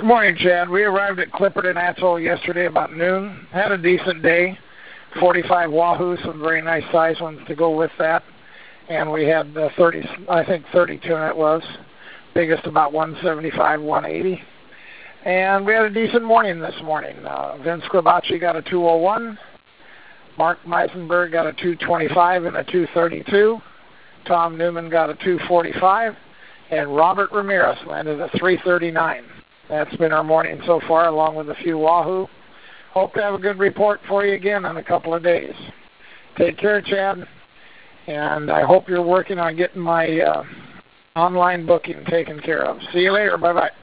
Good morning, Chad. We arrived at Clipperton Atoll yesterday about noon. Had a decent day. 45 wahoo, some very nice size ones to go with that. And we had 30, I think 30 tuna it was. Biggest about 175, 180. And we had a decent morning this morning. Vince Grabacci got a 201. Mark Meisenberg got a 225 and a 232. Tom Newman got a 245. And Robert Ramirez landed a 339. That's been our morning so far, along with a few wahoo. Hope to have a good report for you again in a couple of days. Take care, Chad. And I hope you're working on getting my online booking taken care of. See you later. Bye-bye.